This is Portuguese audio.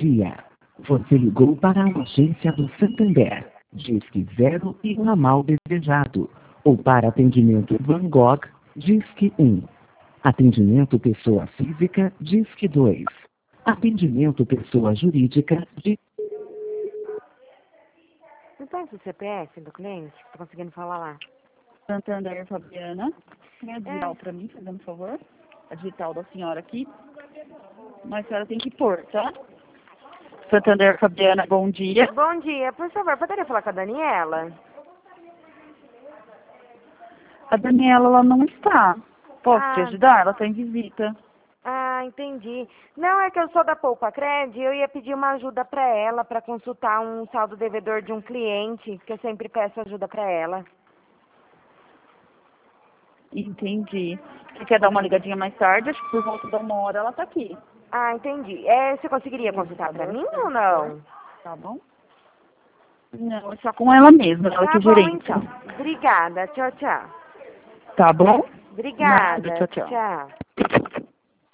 dia. Você ligou para a agência do Santander. Disque 0 e ramal desejado. Ou para atendimento Van Gogh, Disque 1. Atendimento pessoa física, Disque 2. Atendimento pessoa jurídica, Não tem esse CPF do cliente? Tô conseguindo falar lá. Santander, Fabiana. Tem a digital para mim, fazendo favor. A digital da senhora aqui. Mas a senhora tem que pôr, tá? Santander, Fabiana, bom dia. Bom dia, por favor, poderia falar com a Daniela? A Daniela, ela não está. Posso te Ah. ajudar? Ela está em visita. Ah, entendi. Não, é que eu sou da Poupa Cred, eu ia pedir uma ajuda para ela, para consultar um saldo devedor de um cliente, que eu sempre peço ajuda para ela. Entendi. Você quer dar uma ligadinha mais tarde? Acho que por volta de 1 hora ela está aqui. Ah, entendi. Você conseguiria consultar para mim ou não? Tá bom? Não, é só com ela mesma, ela que é Tá bom, gerente. então. Obrigada. Tchau, tchau. Tá bom? Obrigada. Nada, tchau, tchau. Tchau.